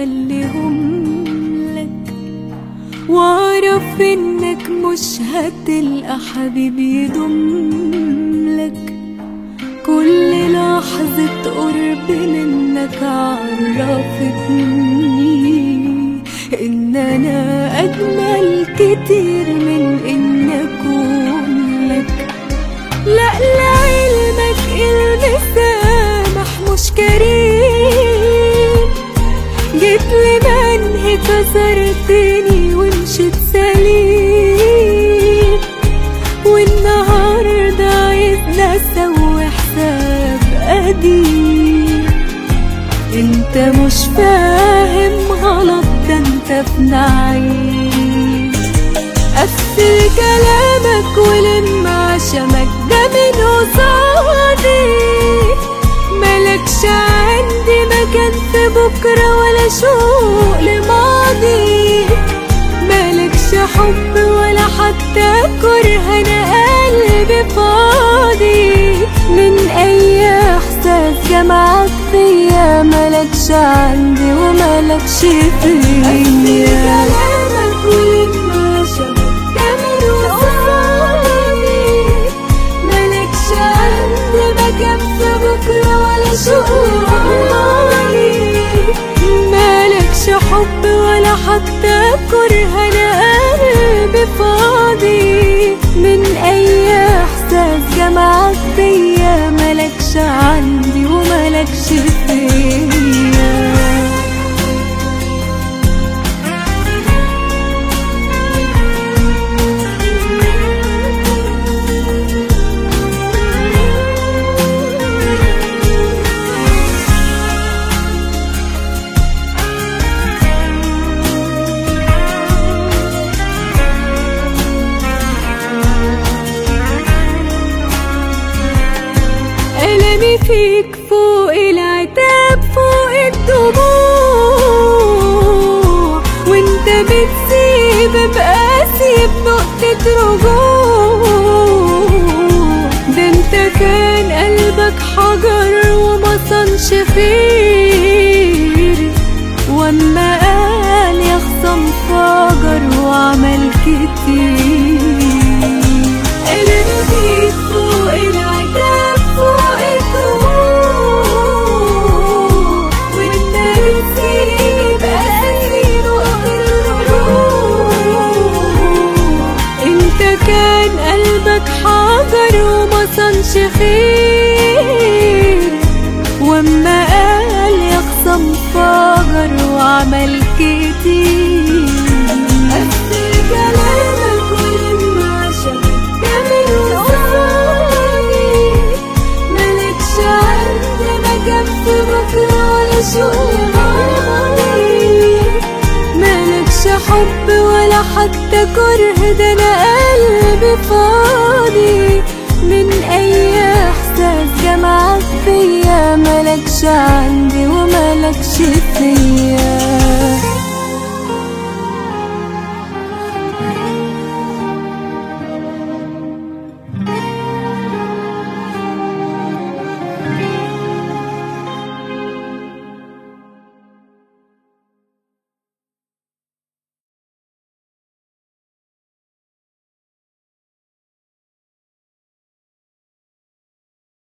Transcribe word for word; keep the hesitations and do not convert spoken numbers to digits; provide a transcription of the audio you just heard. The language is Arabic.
اخليهم لك، واعرف انك مش هتلقى حبيب يضملك. كل لحظة قرب منك عرفتني ان انا اجمل كتير من ان اكون لك. لا لعلمك المسامح مش كريم، جيت لمنهي كسرتني ومشيت سليم، والنهارده عايزنا نسوي حساب قديم. انت مش فاهم غلط، ده انت في نعيم. قفل كلامك ولم عشمك ده من قصادي، ملكش عندي مكان في بكرة ولا شوق لماضي. ملكش حب ولا حتى كره، انا قلبي فاضي من اي احساس جمعك فيا. ملكش عندي وملكش فيا. قفل كلامك ولم عشمك ده من قصادي، ملكش عندي مكان في بكرة ولا شوق لماضي. مالكش حب ولا حتى كره، انا قلبي فاضي من اي احساس جمعك فيا. مالكش عندي ومالكش فيا. ألمي فيك فوق العتاب فوق الدموع، وانت بتسيب بقاسي بنقطة رجوع. ده انت كان قلبك حجر وما صنش خير، واما قال يخصم فجر وعمل كتير. ألمي فيك فوق العتاب فوق الدموع، وانت بتسيب أسير وآخر الرجوع. انت كان قلبك حجر وما صنش خير، واما قال يخصم فجر وعمل كتير. قفل كلامك ولم عشمك ده من قصادي، ملكش عندي مكان في بكرة ولا شوق لماضي. ملكش حب ولا حتى كره، ده انا قلبي فاضي من اي احساس جمعك فيا. ملكش عندي وملكش فيا.